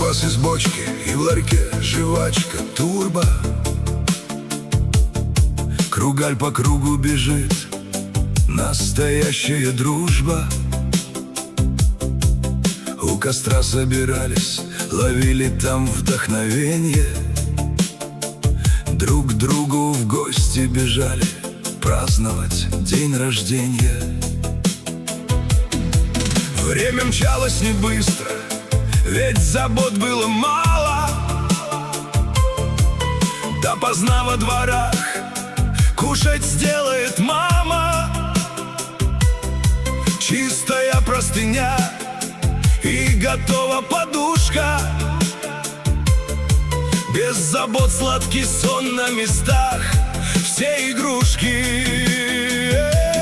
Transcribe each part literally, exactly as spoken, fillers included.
квас из бочки, и в ларьке жвачка турбо. Кругаль по кругу бежит, настоящая дружба. У костра собирались, ловили там вдохновенье. Друг к другу в гости бежали праздновать день рождения. Время мчалось не быстро, ведь забот было мало. Допоздна во дворах кушать сделает мама. Чистая простыня и готова подушка. Без забот сладкий сон на местах, все игрушки.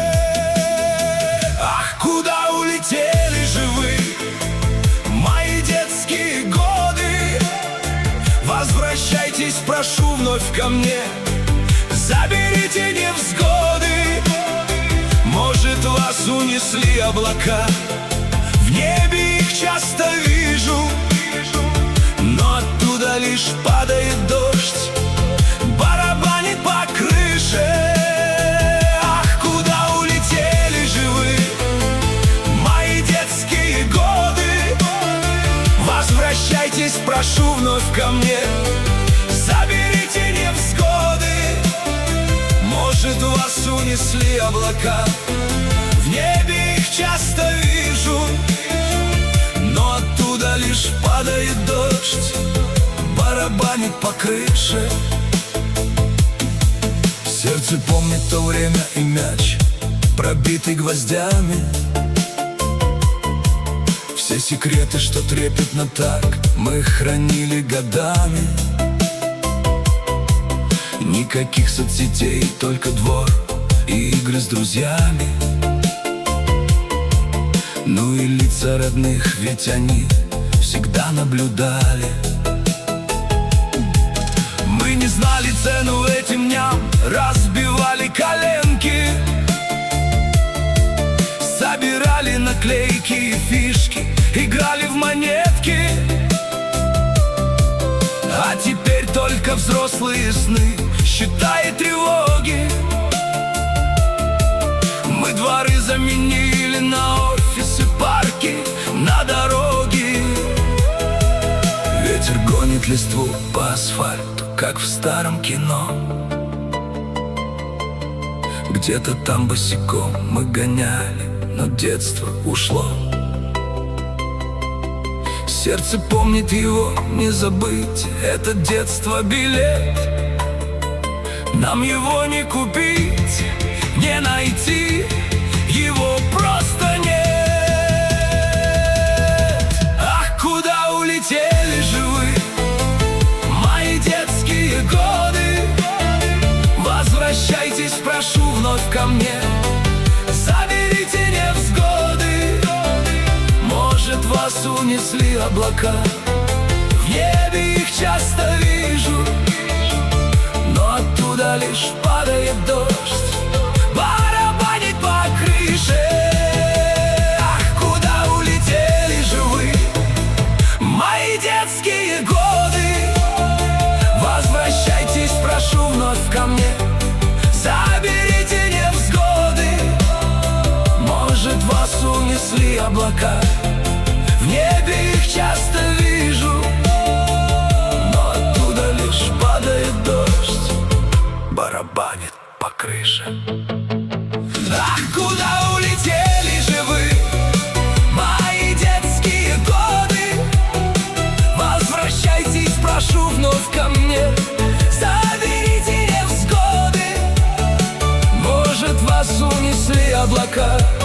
Ах, куда улетели же вы, мои детские годы? Возвращайтесь, прошу, вновь ко мне. Заберите невзгоды. Может, вас унесли облака, в небе их часто вижу, но оттуда лишь падает дождь, барабанит по крыше. Ах, куда улетели же вы, мои детские годы? Возвращайтесь, прошу, вновь ко мне. Заберите невзгоды. Может, вас унесли облака, в небе их часто вижу, но оттуда лишь падает дождь, барабанит по крыше. Сердце помнит то время и мяч, пробитый гвоздями. Все секреты, что трепетно так, мы хранили годами. Никаких соцсетей, только двор и игры с друзьями. Ну и лица родных, ведь они всегда наблюдали. Мы не знали цену этим дням, разбивали коленки, собирали наклейки и фишки, играли в монетки. А теперь только взрослые сны, счета и тревоги. Мы дворы заменили на офисы, парки, на дороги. Ветер гонит листву по асфальту, как в старом кино. Где-то там босиком мы гоняли, но детство ушло. Сердце помнит его, не забыть, это детство билет. Нам его не купить, не найти, его просто нет. Ах, куда улетели же вы, мои детские годы? Возвращайтесь, прошу, вновь ко мне. Заберите невзгоды. Может, вас унесли облака, в небе их часто вижу, но оттуда лишь падает дождь, барабанит по крыше. Ах, куда улетели же вы, мои детские годы? Возвращайтесь, прошу, вновь ко мне. Заберите невзгоды. Может, вас унесли облака, в небе их часто вижу, но оттуда лишь падает дождь, барабанит по крыше. Ах, куда улетели же вы, мои детские годы? Возвращайтесь, прошу, вновь ко мне. Заберите невзгоды. Может, вас унесли облака,